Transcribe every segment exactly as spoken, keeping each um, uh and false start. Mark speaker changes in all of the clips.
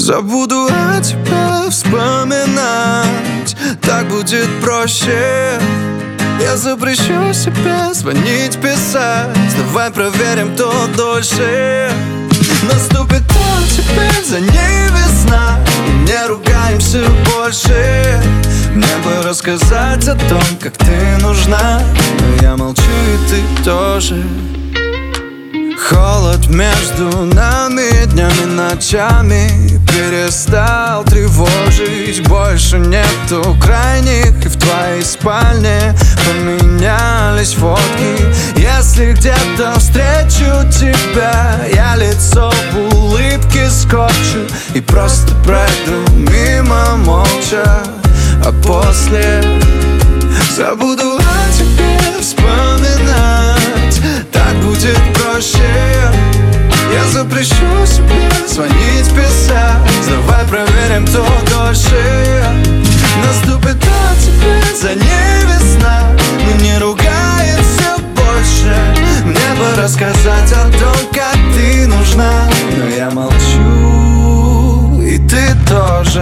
Speaker 1: Забуду о тебе вспоминать, так будет проще. Я запрещу себе звонить, писать. Давай проверим, кто дольше. Наступит теперь за ней весна, не ругаемся больше. Мне бы рассказать о том, как ты нужна, но я молчу, и ты тоже. Холод между нами днями, ночами перестал тревожить. Больше нету крайних, и в твоей спальне поменялись фотки. Если где-то встречу тебя, я лицо в улыбке скотчу и просто пройду мимо молча. А после забуду о тебе вспоминать, так будет проще. Я запрещу себе звонить, писать. Давай проверим, кто дольше. Наступит теперь за ней весна, мы не ругаемся больше. Мне бы рассказать о том, как ты нужна, но я молчу, и ты тоже.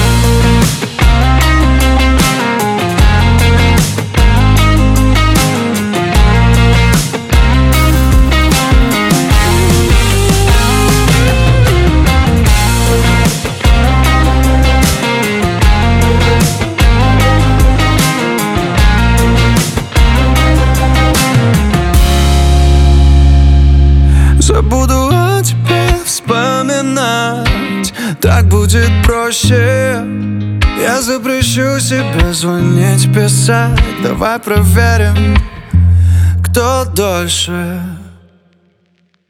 Speaker 1: Забуду о тебе вспоминать, так будет проще. Я запрещу себе звонить, писать. Давай проверим, кто дольше.